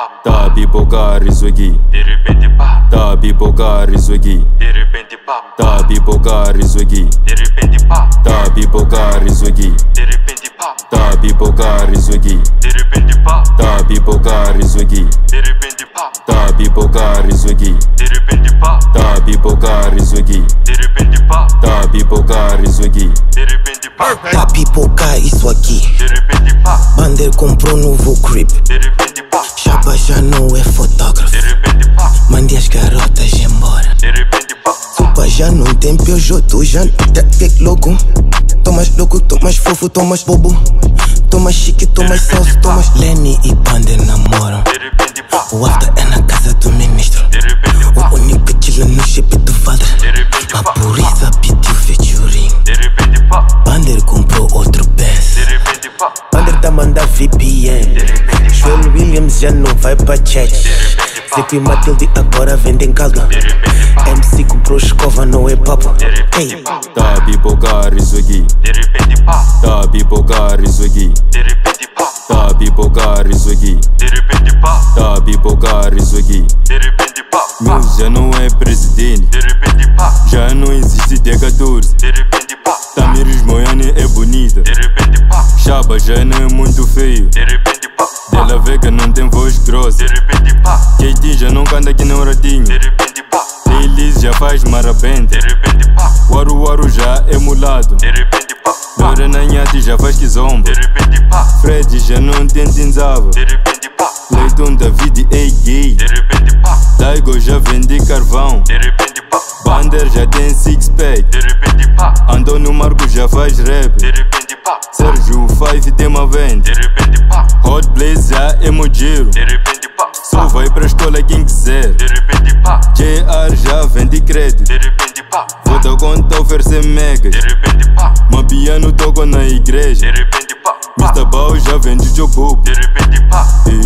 Tá a bibocar isso aqui. De repente pá. Tá a bibocar isso aqui. De repente pá. Tá a bibocar isso aqui. De repente pá. Tá a bibocar isso aqui. De repente pá. Tá a bibocar isso aqui. De repente pá. Tá a bibocar isso aqui. De repente pá. Tá a bibocar isso aqui. De repente pá. Tá a bibocar isso aqui. De repente pá. Tá a bibocar isso aqui. De repente pá. Tá pipocar isso aqui. De repente pá. Bander comprou novo crib. De repente pá. Chapa já não é fotógrafo. De repente pá. Mande as garotas embora. De repente pá. Supa já não tem Peugeot, tu já não tem louco. Tô mais louco, tô mais fofo, tô mais bobo. Tô mais chique, tô mais salso, tô mais... Lenny e Bander namoram. De repente pá. O after é na casa do ministro. De repente pá. O único chila no shape do father. De repente A pá. pureza pediu featuring. De repente pá. Bander comprou outro De Benz. repente pá. Bander tá mandar VPN. De repente pá. Joel Williams já não vai pra chat. Zico e Matilde agora vendem caldo. De repente pá. MC comprou escova, não é papo. De repente Ei, pá. Tá a bibocar isso aqui. De repente pá. Tá a bibocar isso aqui. De repente pá. Tá a bibocar isso aqui. De repente pá. Tá a bibocar isso aqui. De repente pá. Mills já não é presidente. De repente pá. Já não existe D14. De repente pá. Tamiris Moyane é bonita. De repente pá. Chaba já não é muito feio. De repente pá. Della Vega não tem voz grossa. De repente pá. KD já não canta aqui no ratinho. De repente pá. Liz já faz marabente. De repente pá. Waru Waru já é mulado. De repente pá. Lorena Nhati já faz kizomba. De repente pá. Fred já não tem tinzava. De repente pá. Leitão David é gay. De repente pá. Daigo já vende carvão. De repente pá. Bander já tem six pack. De repente pá. Antônio Marco já faz rap. De repente pá. Sérgio Five tem uma venda. De repente pá. Hot Blaze já é mojiro. De repente pá. Só vai pra escola quem quiser. De repente pá. JR já vende crédito. De repente pá. Vota conta oferecer megas. De repente pá. Mabiano toca na igreja. De repente pá. Mr. Bao já vende jobo. De repente pá.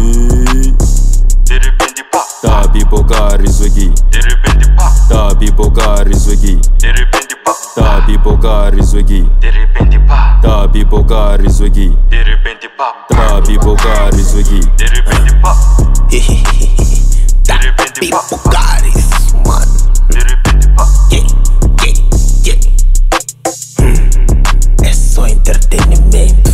E De repente pá. tá a bibocar isso aqui. De repente pá. Tá a bibocar isso aqui. De repente pá. Tá a bibocar isso aqui. De repente pá. Tá a bibocar isso aqui. De repente pá. Tá a bibocar isso aqui. De repente pá. Tá De repente pá. pipocar isso, mano. De repente pá. Yeah, yeah, yeah. É só entretenimento.